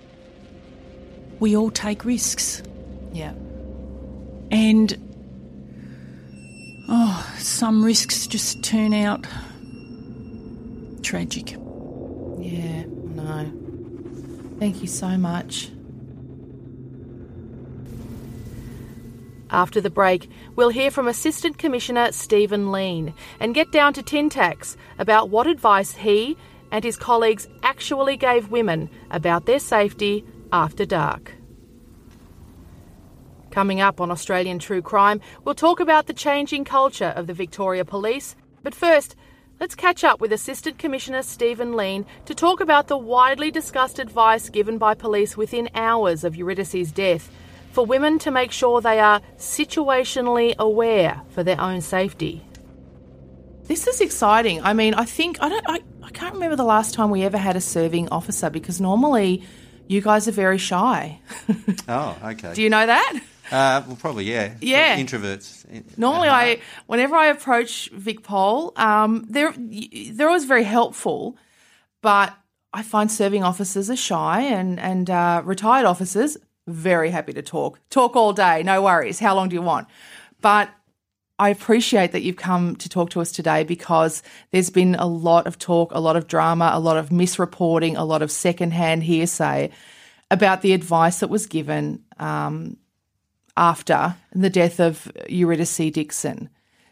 Speaker 4: we all take risks.
Speaker 3: Yeah.
Speaker 4: And, oh, some risks just turn out tragic.
Speaker 3: Yeah, no. Thank you so much.
Speaker 1: After the break, we'll hear from Assistant Commissioner Stephen Lean and get down to tin tacks about what advice he and his colleagues actually gave women about their safety after dark. Coming up on Australian True Crime, we'll talk about the changing culture of the Victoria Police. But first, let's catch up with Assistant Commissioner Stephen Lean to talk about the widely discussed advice given by police within hours of Eurydice's death for women to make sure they are situationally aware for their own safety.
Speaker 3: This is exciting. I mean, I think, I don't, I, I can't remember the last time we ever had a serving officer, because normally you guys are very shy.
Speaker 5: Oh, okay.
Speaker 3: Do you know that?
Speaker 5: Uh, well, probably, yeah.
Speaker 3: Yeah.
Speaker 5: Introverts.
Speaker 3: Normally, I, whenever I approach VicPol, um, they're, they're always very helpful, but I find serving officers are shy, and, and uh, retired officers, very happy to talk. Talk all day, no worries. How long do you want? But I appreciate that you've come to talk to us today, because there's been a lot of talk, a lot of drama, a lot of misreporting, a lot of secondhand hearsay about the advice that was given um, after the death of Eurydice Dixon.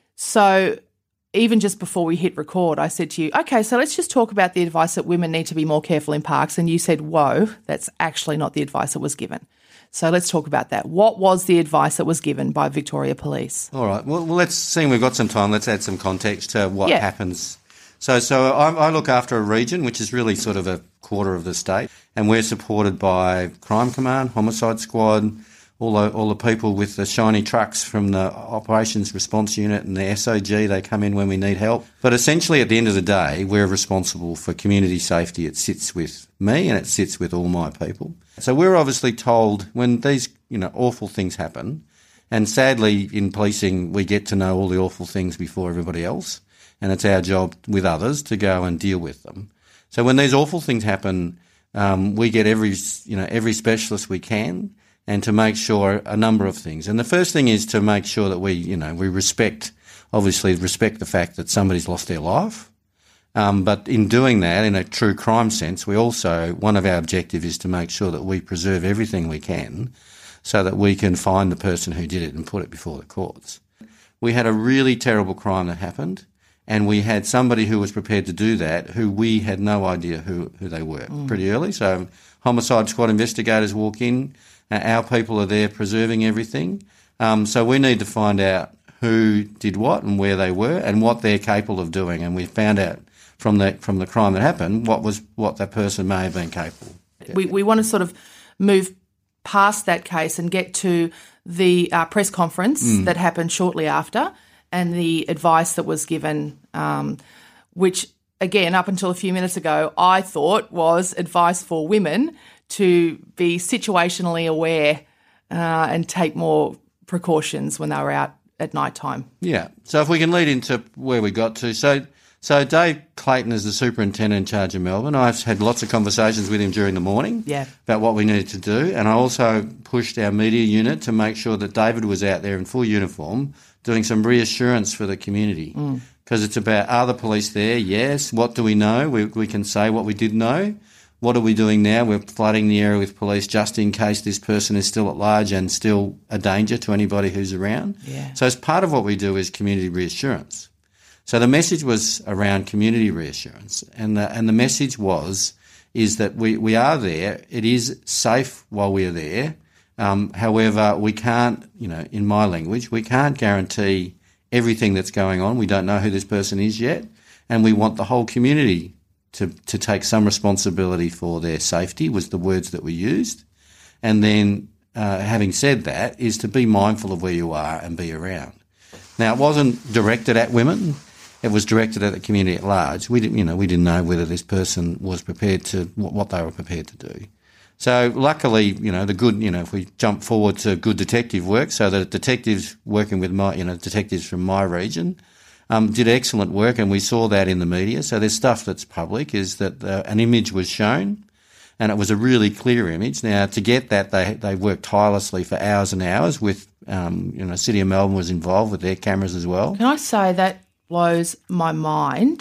Speaker 3: So even just before we hit record, I said to you, okay, so let's just talk about the advice that women need to be more careful in parks. And you said, whoa, that's actually not the advice that was given. So let's talk about that. What was the advice that was given by Victoria Police?
Speaker 5: All right. Well, well let's see. We've got some time. Let's add some context to what
Speaker 3: yeah.
Speaker 5: happens. So, so I, I look after a region, which is really sort of a quarter of the state, and we're supported by Crime Command, Homicide Squad, all the, all the people with the shiny trucks from the Operations Response Unit and the S O G. They come in when we need help. But essentially, at the end of the day, we're responsible for community safety. It sits with me and it sits with all my people. So we're obviously told when these, you know, awful things happen, and sadly in policing we get to know all the awful things before everybody else, and it's our job with others to go and deal with them. So when these awful things happen, um, we get every, you know, every specialist we can, and to make sure a number of things. And the first thing is to make sure that we, you know, we respect, obviously respect the fact that somebody's lost their life. Um, but in doing that, in a true crime sense, we also, one of our objectives is to make sure that we preserve everything we can so that we can find the person who did it and put it before the courts. We had a really terrible crime that happened, and we had somebody who was prepared to do that who we had no idea who, who they were mm. pretty early. So Homicide Squad investigators walk in, uh, our people are there preserving everything. Um, so we need to find out who did what and where they were and what they're capable of doing. And we found out from the from the crime that happened what was what that person may have been capable. Yeah.
Speaker 3: We we want to sort of move past that case and get to the uh, press conference mm. that happened shortly after, and the advice that was given, um, which again, up until a few minutes ago, I thought was advice for women to be situationally aware uh, and take more precautions when they were out at night time.
Speaker 5: Yeah. So if we can lead into where we got to. So so Dave Clayton is the superintendent in charge of Melbourne. I've had lots of conversations with him during the morning
Speaker 3: yeah.
Speaker 5: about what we needed to do, and I also pushed our media unit to make sure that David was out there in full uniform doing some reassurance for the community, because mm. it's about, are the police there? Yes. What do we know? We, we can say what we did know. What are we doing now? We're flooding the area with police just in case this person is still at large and still a danger to anybody who's around.
Speaker 3: Yeah.
Speaker 5: So as part of what we do is community reassurance. So the message was around community reassurance, and the, and the message was is that we, we are there. It is safe while we are there. Um, however, we can't, you know, in my language, we can't guarantee everything that's going on. We don't know who this person is yet, and we want the whole community to, to take some responsibility for their safety, was the words that we used. And then, uh, having said that, is to be mindful of where you are and be around. Now, it wasn't directed at women. It was directed at the community at large. We didn't, you know, we didn't know whether this person was prepared to, what they were prepared to do. So luckily, you know, the good, you know, if we jump forward to good detective work, so that detectives working with my, you know, detectives from my region, um, did excellent work, and we saw that in the media. So there's stuff that's public, is that uh, an image was shown, and it was a really clear image. Now, to get that, they they worked tirelessly for hours and hours with, um, you know, City of Melbourne was involved with their cameras as well.
Speaker 3: Can I say that blows my mind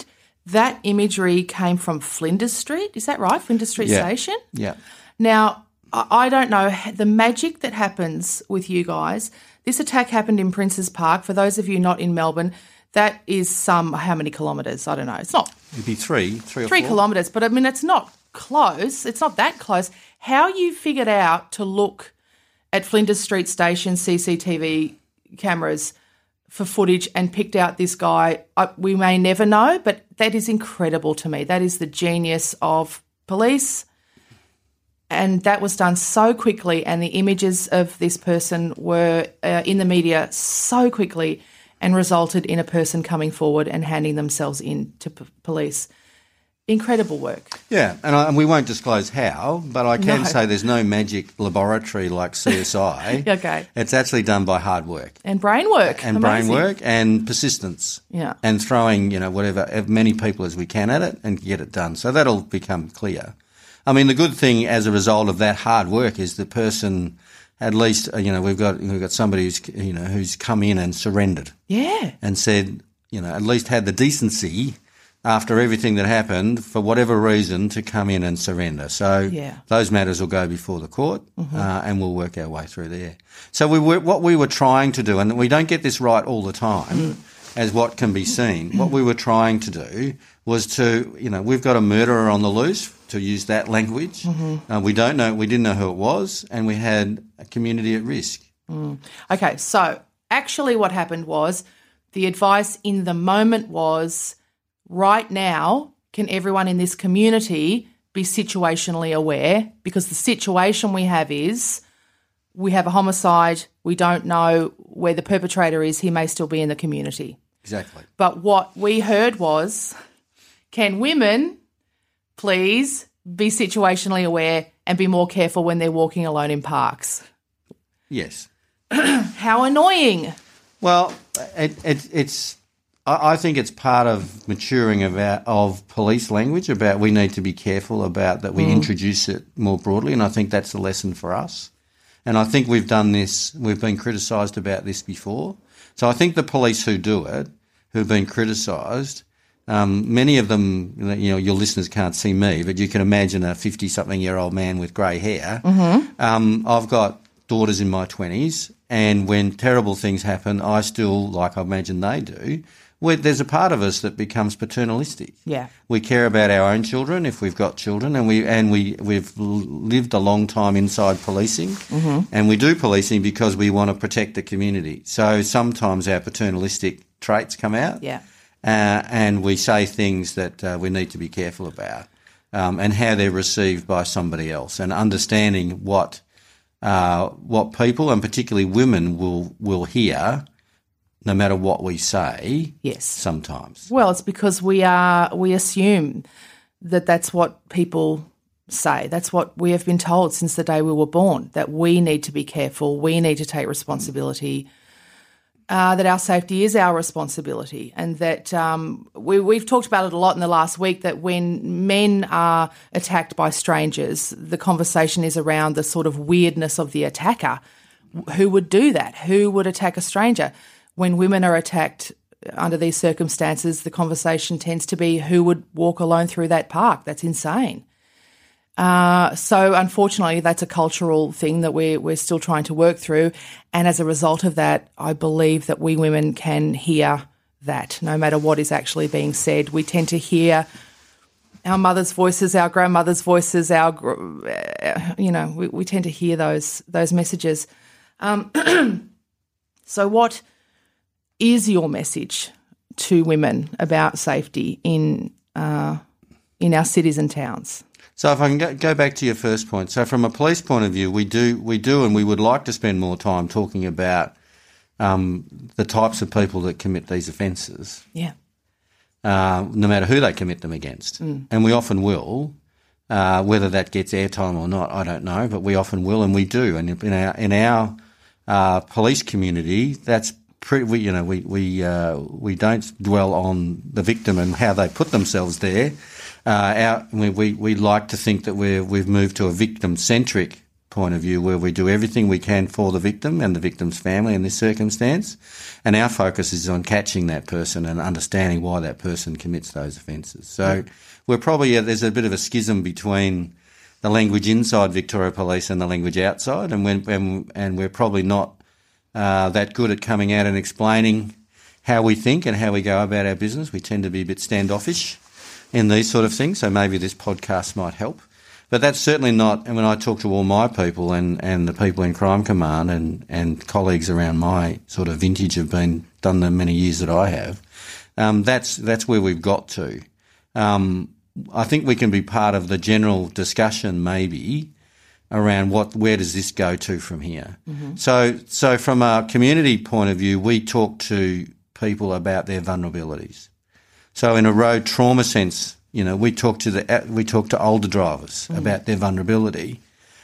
Speaker 3: that imagery came from Flinders Street. Is that right? Flinders Street
Speaker 5: Yeah.
Speaker 3: Station?
Speaker 5: Yeah.
Speaker 3: Now, I I don't know the magic that happens with you guys. This attack happened in Princes Park. For those of you not in Melbourne, that is some, how many kilometres? I don't know. It's not
Speaker 5: It'd be three, three or
Speaker 3: three
Speaker 5: four.
Speaker 3: kilometres, but I mean, it's not close. It's not that close. How you figured out to look at Flinders Street Station C C T V cameras for footage and picked out this guy, I, we may never know, but that is incredible to me. That is the genius of police. And that was done so quickly, and the images of this person were uh, in the media so quickly and resulted in a person coming forward and handing themselves in to p- police. Incredible work.
Speaker 5: Yeah, and, I, and we won't disclose how, but I can
Speaker 3: No.
Speaker 5: say there's no magic laboratory like C S I.
Speaker 3: Okay.
Speaker 5: It's actually done by hard work
Speaker 3: And brain work.
Speaker 5: and
Speaker 3: Amazing.
Speaker 5: brain work and persistence.
Speaker 3: Yeah.
Speaker 5: And throwing, you know, whatever, as many people as we can at it and get it done. So that'll become clear. I mean, the good thing as a result of that hard work is the person, at least, uh, you know, we've got we've got somebody who's, you know, who's come in and surrendered
Speaker 3: Yeah.
Speaker 5: and said, you know, at least had the decency after everything that happened, for whatever reason, to come in and surrender. So
Speaker 3: Yeah.
Speaker 5: those matters will go before the court, uh, and we'll work our way through there. So we were, what we were trying to do, and we don't get this right all the time, as what can be seen. What we were trying to do was to, you know, we've got a murderer on the loose, to use that language. Uh, we don't know, we didn't know who it was, and we had a community at risk.
Speaker 3: Okay, so actually what happened was the advice in the moment was, right now, can everyone in this community be situationally aware? Because the situation we have is we have a homicide, we don't know where the perpetrator is, he may still be in the community.
Speaker 5: Exactly.
Speaker 3: But what we heard was, can women please be situationally aware and be more careful when they're walking alone in parks?
Speaker 5: Yes.
Speaker 3: How annoying.
Speaker 5: Well, it, it, it's. I I think it's part of maturing of our, of police language about we need to be careful about that we introduce it more broadly, and I think that's a lesson for us. And I think we've done this. We've been criticised about this before, so I think the police who do it, who've been criticised, um, many of them, you know, your listeners can't see me, but you can imagine a fifty-something-year-old man with grey hair. Mm-hmm. Um, I've got daughters in my twenties, and when terrible things happen, I still, like I imagine they do, where there's a part of us that becomes paternalistic.
Speaker 3: Yeah.
Speaker 5: We care about our own children if we've got children, and we and we we've lived a long time inside policing, mm-hmm. and we do policing because we want to protect the community. So sometimes our paternalistic traits come out,
Speaker 3: Yeah.
Speaker 5: uh, and we say things that uh, we need to be careful about, um, and how they're received by somebody else, and understanding what uh, what people, and particularly women, will will hear, no matter what we say.
Speaker 3: Yes.
Speaker 5: Sometimes.
Speaker 3: Well, it's because we are we assume that that's what people say. That's what we have been told since the day we were born, that we need to be careful, we need to take responsibility, uh, that our safety is our responsibility, and that um, we, we've talked about it a lot in the last week, that when men are attacked by strangers, the conversation is around the sort of weirdness of the attacker. Who would do that? Who would attack a stranger? When women are attacked under these circumstances, the conversation tends to be who would walk alone through that park. That's insane. Uh, so unfortunately, that's a cultural thing that we're, we're still trying to work through. And as a result of that, I believe that we women can hear that no matter what is actually being said. We tend to hear our mothers' voices, our grandmothers' voices, our, uh, you know, we, we tend to hear those, those messages. Um, so what is your message to women about safety in uh, in our cities and towns?
Speaker 5: So if I can go, go back to your first point. So from a police point of view, we do, we do and we would like to spend more time talking about um, the types of people that commit these offences,
Speaker 3: Yeah.
Speaker 5: uh, no matter who they commit them against. Mm. And we often will. Uh, whether that gets airtime or not, I don't know, but we often will, and we do. And in our in our uh, police community, that's pretty. We, you know, we we uh, we don't dwell on the victim and how they put themselves there. Uh, our, we, we we like to think that we're we've moved to a victim centric point of view where we do everything we can for the victim and the victim's family in this circumstance, and our focus is on catching that person and understanding why that person commits those offences. So yeah. we're probably, uh, there's a bit of a schism between the language inside Victoria Police and the language outside, and, when, and, and we're probably not uh, that good at coming out and explaining how we think and how we go about our business. We tend to be a bit standoffish in these sort of things, so maybe this podcast might help. But that's certainly not, and when I talk to all my people and, and the people in Crime Command and, and colleagues around my sort of vintage have been done the many years that I have, um, that's that's where we've got to. Um, I think we can be part of the general discussion maybe around what where does this go to from here. Mm-hmm. So so from a community point of view, we talk to people about their vulnerabilities. So in a road trauma sense, you know, we talk to the we talk to older drivers mm. about their vulnerability.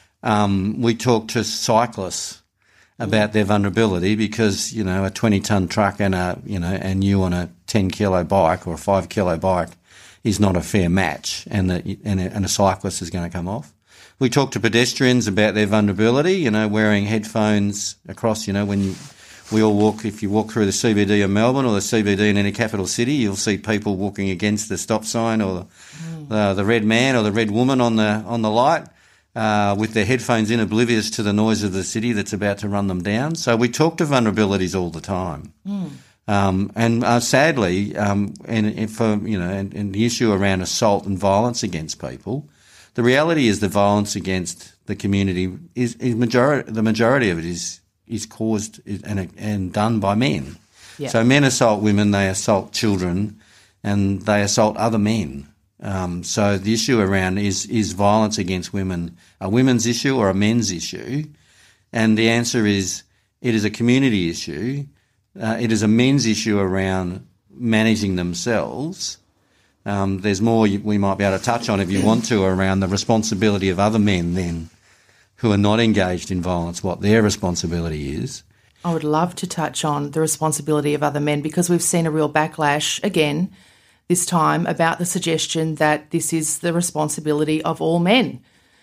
Speaker 5: Um, we talk to cyclists about mm. their vulnerability because, you know, a twenty ton truck and a you know and you on a ten kilo bike or a five kilo bike is not a fair match, and the, and, a, and a cyclist is going to come off. We talk to pedestrians about their vulnerability. You know, wearing headphones across. You know, when you we all walk, if you walk through the C B D of Melbourne or the C B D in any capital city, you'll see people walking against the stop sign or mm. the, the red man or the red woman on the on the light uh, with their headphones in, oblivious to the noise of the city that's about to run them down. So we talk to vulnerabilities all the time. Mm. Um, and uh, sadly, um, and, and for you know, and, and the issue around assault and violence against people, the reality is the violence against the community is, is majority. The majority of it is. is caused and and done by men. Yeah. So men assault women, they assault children, and they assault other men. Um, so the issue around is is violence against women a women's issue or a men's issue? And the answer is it is a community issue. Uh, it is a men's issue around managing themselves. Um, there's more we might be able to touch on if you want to around the responsibility of other men then who are not engaged in violence, what their responsibility is.
Speaker 3: I would love to touch on the responsibility of other men because we've seen a real backlash, again, this time, about the suggestion that this is the responsibility of all men.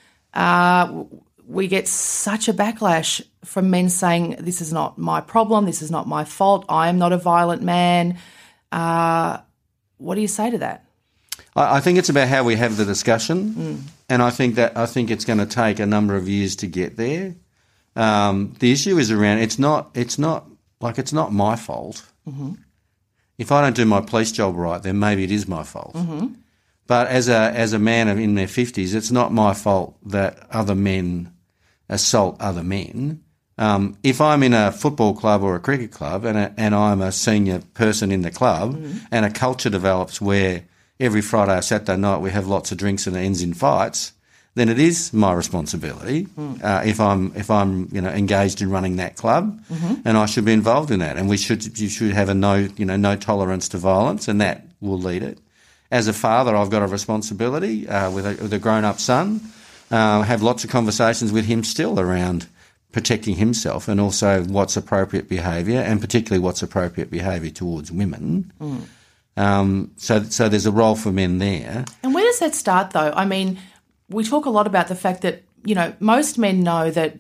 Speaker 3: Uh, we get such a backlash from men saying, this is not my problem, this is not my fault, I am not a violent man. Uh, what do you say to that?
Speaker 5: I think it's about how we have the discussion, mm. and I think that I think it's going to take a number of years to get there. Um, the issue is around it's not it's not like it's not my fault. Mm-hmm. If I don't do my police job right, then maybe it is my fault. Mm-hmm. But as a as a man in their fifties, it's not my fault that other men assault other men. Um, if I'm in a football club or a cricket club and a, and I'm a senior person in the club, mm-hmm. and a culture develops where every Friday or Saturday night we have lots of drinks and it ends in fights, then it is my responsibility mm. uh, if I'm if I'm you know engaged in running that club, mm-hmm. and I should be involved in that. And we should you should have a no you know no tolerance to violence, and that will lead it. As a father, I've got a responsibility uh, with, a, with a grown up son. Uh, have lots of conversations with him still around protecting himself and also what's appropriate behaviour, and particularly what's appropriate behaviour towards women. Mm. Um, so, so there's a role for men there.
Speaker 3: And where does that start, though? I mean, we talk a lot about the fact that, you know, most men know that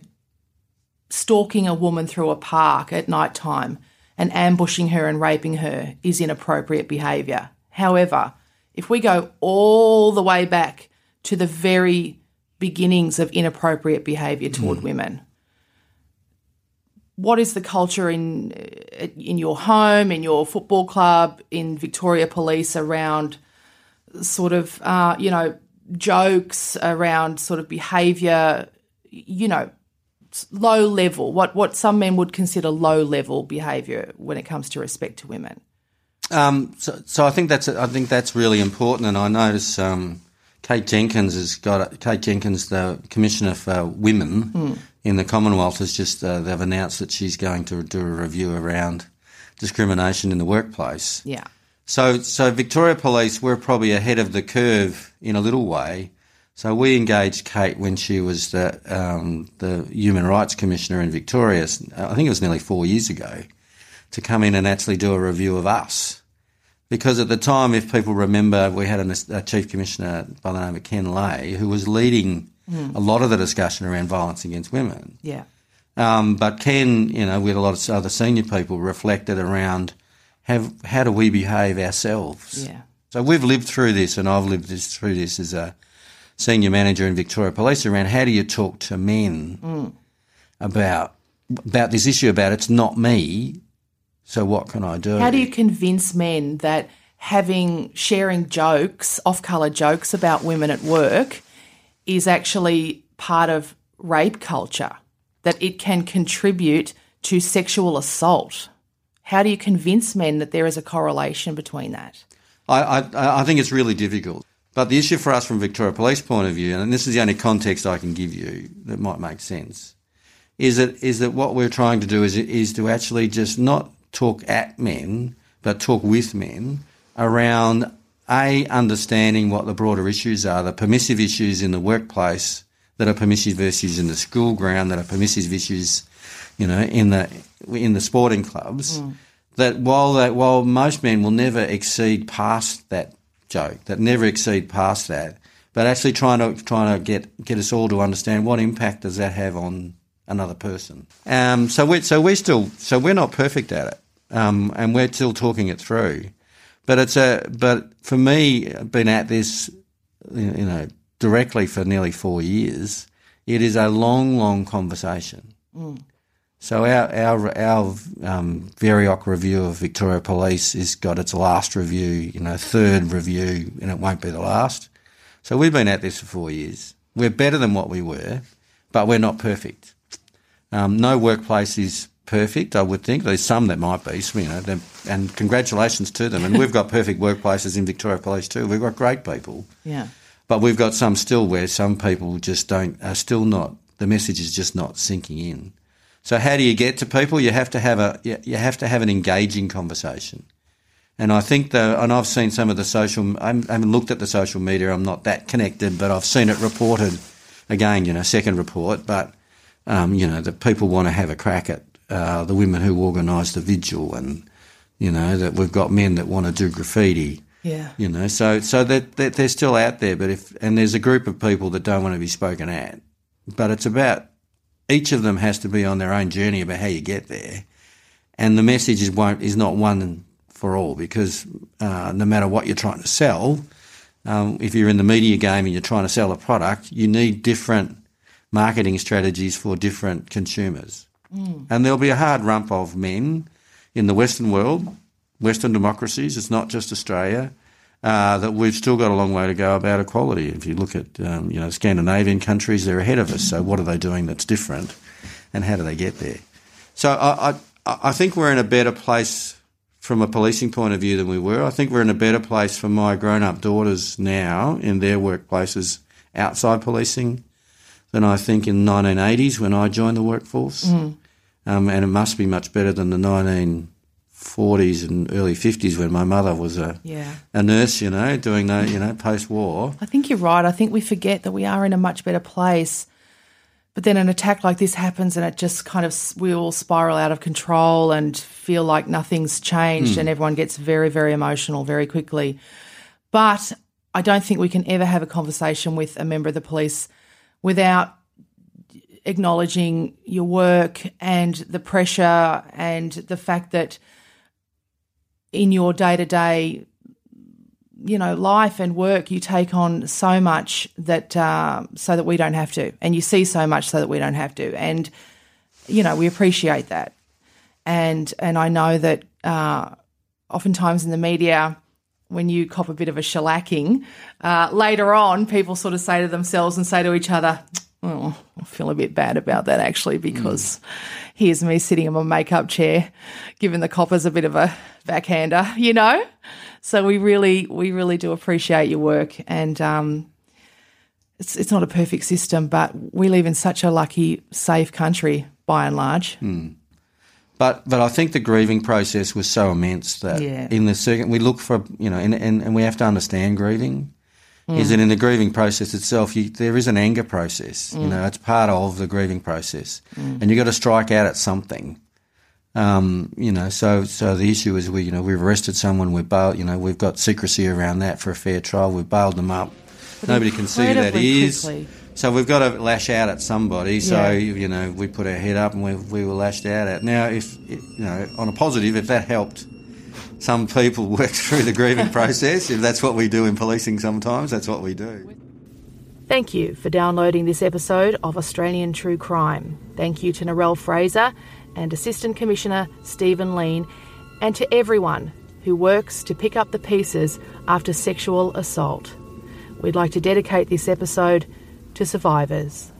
Speaker 3: stalking a woman through a park at night time and ambushing her and raping her is inappropriate behaviour. However, if we go all the way back to the very beginnings of inappropriate behaviour toward mm. women, what is the culture in in your home, in your football club, in Victoria Police around sort of, uh, you know, jokes around sort of behaviour, you know, low level, what, what some men would consider low level behaviour when it comes to respect to women?
Speaker 5: Um, so, so I think that's I think that's really important, and I notice um, Kate Jenkins has got Kate Jenkins, the Commissioner for Women. Mm. in the Commonwealth, has just uh, they've announced that she's going to do a review around discrimination in the workplace.
Speaker 3: Yeah.
Speaker 5: So, so Victoria Police, we're probably ahead of the curve in a little way. So we engaged Kate when she was the um, the Human Rights Commissioner in Victoria. I think it was nearly four years ago, to come in and actually do a review of us. Because at the time, if people remember, we had a, a Chief Commissioner by the name of Ken Lay who was leading
Speaker 3: Mm.
Speaker 5: a lot of the discussion around violence against women.
Speaker 3: Yeah.
Speaker 5: Um, but Ken, you know, with a lot of other senior people, reflected around have, how do we behave ourselves?
Speaker 3: Yeah.
Speaker 5: So we've lived through this, and I've lived this, through this as a senior manager in Victoria Police, around how do you talk to men
Speaker 3: Mm.
Speaker 5: about about this issue about it's not me, so what can I do?
Speaker 3: How do you convince men that having sharing jokes, off-colour jokes about women at work is actually part of rape culture, that it can contribute to sexual assault? How do you convince men that there is a correlation between that?
Speaker 5: I, I, I think it's really difficult. But the issue for us from Victoria Police point of view, and this is the only context I can give you that might make sense, is that is that what we're trying to do is is to actually just not talk at men, but talk with men around, A, understanding what the broader issues are, the permissive issues in the workplace that are permissive issues in the school ground, that are permissive issues, you know, in the in the sporting clubs, mm. that while that while most men will never exceed past that joke, that never exceed past that, but actually trying to trying to get get us all to understand what impact does that have on another person. Um, so we so we still so we're not perfect at it, um, and we're still talking it through. But it's a but for me, been at this, you know, directly for nearly four years, it is a long, long conversation. Mm. So our our our um, Varioc review of Victoria Police has got its last review, you know, third review, and it won't be the last. So we've been at this for four years. We're better than what we were, but we're not perfect. Um, no workplace is perfect, I would think. There's some that might be, you know, and congratulations to them. And we've got perfect workplaces in Victoria Police too. We've got great people.
Speaker 3: Yeah.
Speaker 5: But we've got some still where some people just don't, are still not, the message is just not sinking in. So how do you get to people? You have to have a, you have to have an engaging conversation. And I think the, and I've seen some of the social, I haven't looked at the social media, I'm not that connected, but I've seen it reported, again, you know, second report, but, um, you know, that people want to have a crack at uh, the women who organised the vigil, and, you know, that we've got men that want to do graffiti.
Speaker 3: Yeah.
Speaker 5: You know, so so that, that they're still out there, but if, and there's a group of people that don't want to be spoken at, but it's about, each of them has to be on their own journey about how you get there. And the message is won't is not one for all, because uh, no matter what you're trying to sell, um, if you're in the media game and you're trying to sell a product, you need different marketing strategies for different consumers. Mm. And there'll be a hard rump of men in the Western world, Western democracies, it's not just Australia, uh, that we've still got a long way to go about equality. If you look at, um, you know, Scandinavian countries, they're ahead of us. So what are they doing that's different, and how do they get there? So I, I, I think we're in a better place from a policing point of view than we were. I think we're in a better place for my grown-up daughters now in their workplaces outside policing than I think in the nineteen eighties when I joined the workforce. Mm. Um, and it must be much better than the nineteen forties and early fifties when my mother was a
Speaker 3: yeah.
Speaker 5: a nurse, you know, doing the, you know, post-war.
Speaker 3: I think you're right. I think we forget that we are in a much better place. But then an attack like this happens and it just kind of, we all spiral out of control and feel like nothing's changed mm. and everyone gets very, very emotional very quickly. But I don't think we can ever have a conversation with a member of the police without acknowledging your work and the pressure and the fact that in your day-to-day, you know, life and work, you take on so much that uh, so that we don't have to, and you see so much so that we don't have to, and you know, we appreciate that. And and I know that uh, oftentimes in the media, when you cop a bit of a shellacking, uh, later on, people sort of say to themselves and say to each other, "Oh, I feel a bit bad about that actually, because mm. here's me sitting in my makeup chair, giving the coppers a bit of a backhander," you know. So we really, we really do appreciate your work, and um, it's it's not a perfect system, but we live in such a lucky, safe country by and large.
Speaker 5: Mm. But but I think the grieving process was so immense that
Speaker 3: yeah.
Speaker 5: in the second we look for, you know, and and, and we have to understand grieving. Mm. Is that in the grieving process itself, you, there is an anger process. Mm. You know, it's part of the grieving process, mm. and you've got to strike out at something. Um, you know, so so the issue is we, you know, we've arrested someone, we've bailed, you know, we've got secrecy around that for a fair trial, we've bailed them up. But nobody can see who that is. Quickly. So we've got to lash out at somebody. So,
Speaker 3: Yeah.
Speaker 5: you know, we put our head up and we, we were lashed out at. Now, if, you know, on a positive, if that helped some people work through the grieving process, if that's what we do in policing sometimes, that's what we do.
Speaker 1: Thank you for downloading this episode of Australian True Crime. Thank you to Narelle Fraser and Assistant Commissioner Stephen Lean, and to everyone who works to pick up the pieces after sexual assault. We'd like to dedicate this episode to survivors.